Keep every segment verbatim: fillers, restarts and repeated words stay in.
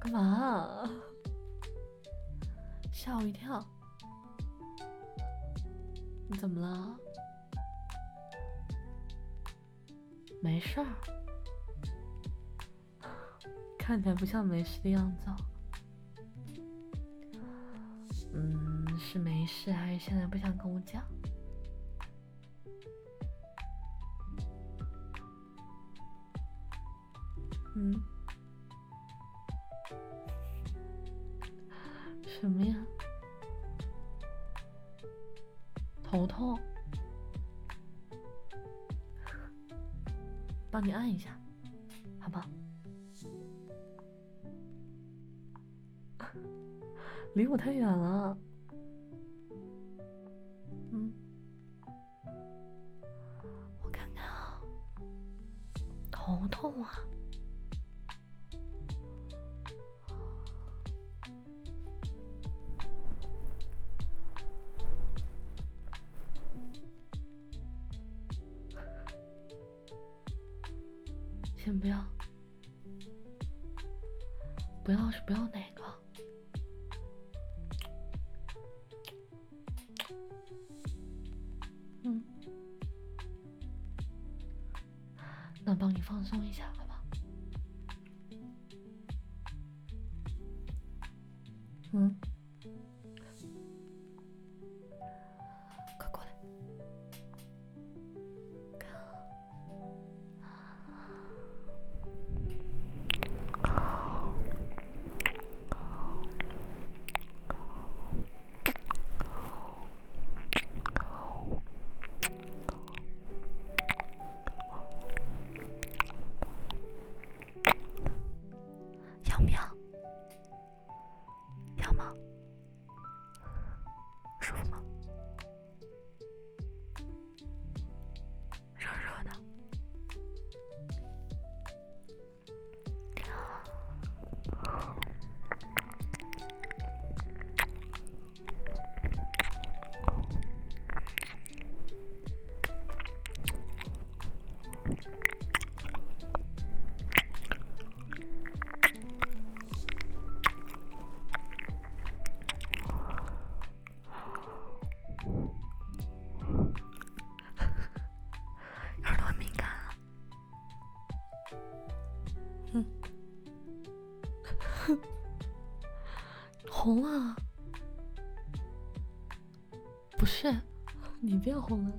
干嘛？吓我一跳！你怎么了？没事儿，看起来不像没事的样子哦。嗯，是没事还是现在不想跟我讲？嗯，什么呀？头痛？帮你按一下，好不好？离我太远了。嗯，我看看啊，头痛啊。先不要，不要是不要哪个？嗯，那帮你放松一下，好吧？嗯，快过来。要不要？要吗？舒服吗？热热的。耳朵很敏感啊。嗯，红啊！不是，你变红了。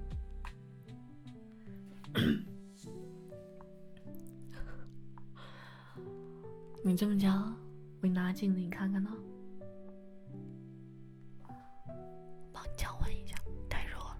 你这么讲，我给你拿镜子你看看呢。帮你降温一下，太热了。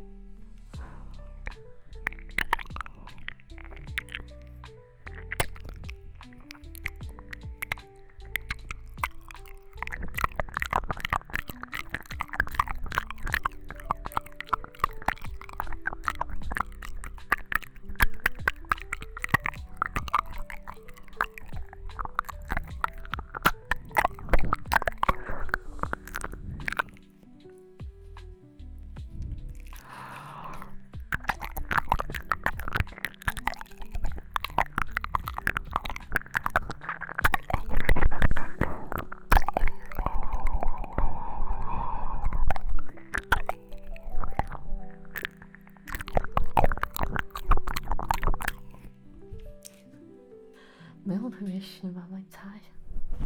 没有特别湿吧，帮你擦一下。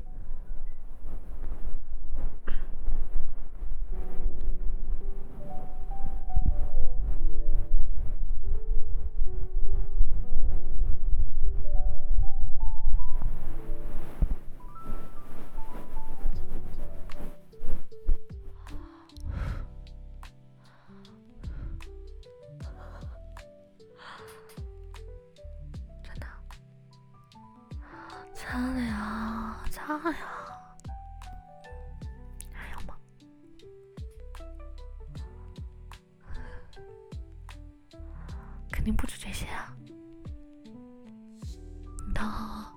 真的？擦了呀，擦了呀。还有吗？肯定不止这些啊。你躺好啊，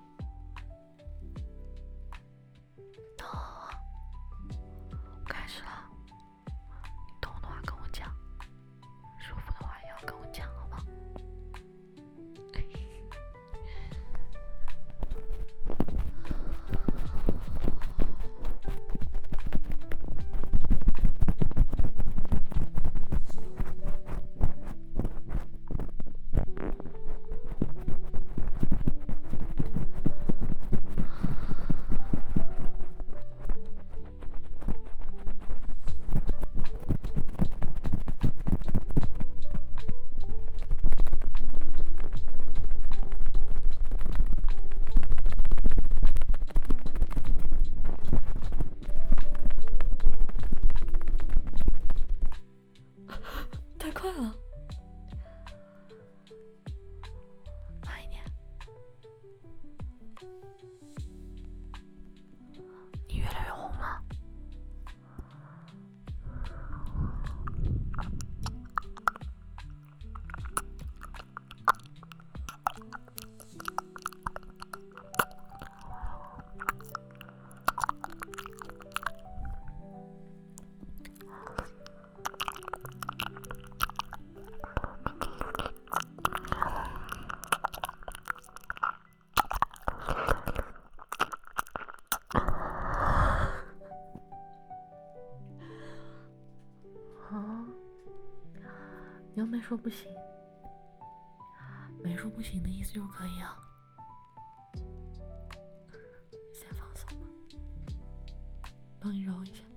躺好啊。开始了，你痛的话跟我讲，舒服的话也要跟我讲，好吗？ 说不行，没说不行的意思就是可以啊。先放松吧，帮你揉一下。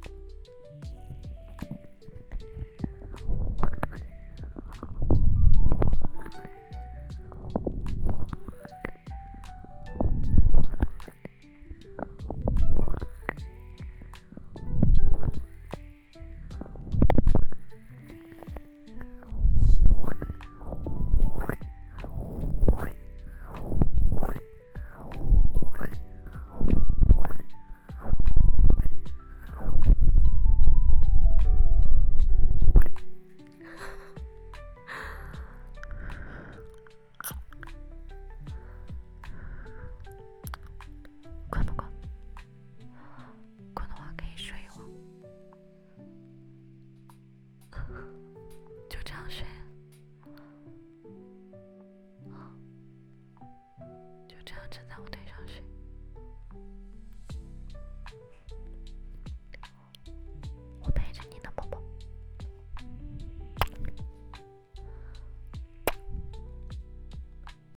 困不困？困的话可以睡一会儿，就这样睡，就这样枕在我对